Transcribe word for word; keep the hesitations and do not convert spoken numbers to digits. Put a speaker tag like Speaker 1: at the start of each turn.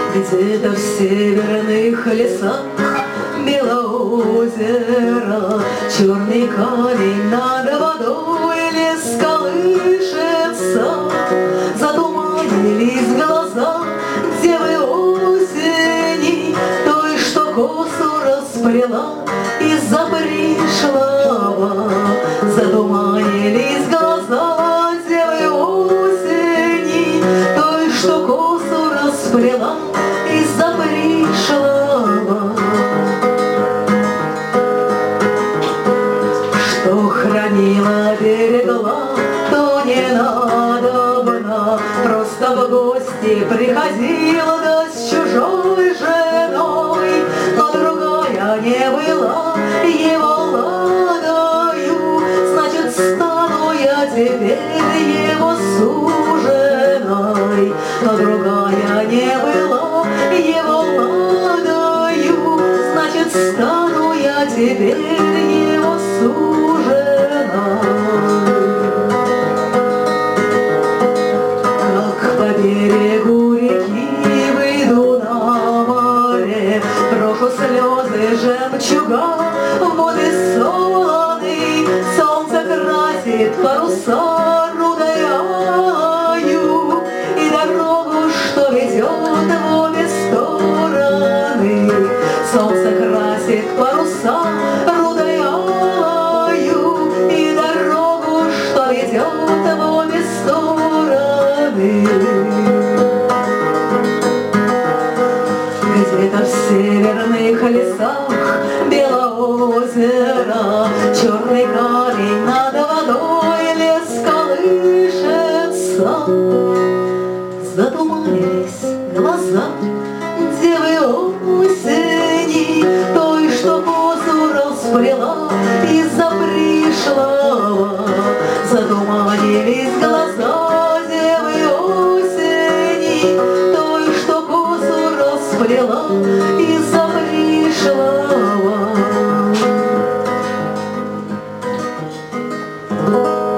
Speaker 1: Где-то в северных лесах белоозеро, черный камень над водой, лес колышется. Затуманились глаза девы осени, той, что косу расплела из-за пришлого. Затуманились глаза девы осени, той, что косу расплела из-за пришлого. Что хранила, берегла, то не надобно, просто в гости приходила, да с чужой женой, но другая не была его ладою, значит, стану я теперь его суженой, но другая не была его ладою, значит, стану я теперь его суженой. Как по берегу реки выйду на море, брошу слезы жемчуга в воды солоны, солнце красит паруса рудой алою, и дорогу, что ведет в обе стороны, солнце красит паруса рудой алою, и дорогу, что ведет в обе стороны. Где-то в северных лесах белоозеро, черный камень над водой, лес колышется. Затуманились глаза девы осени, той, что косу расплела из-за пришлого. Затуманились глаза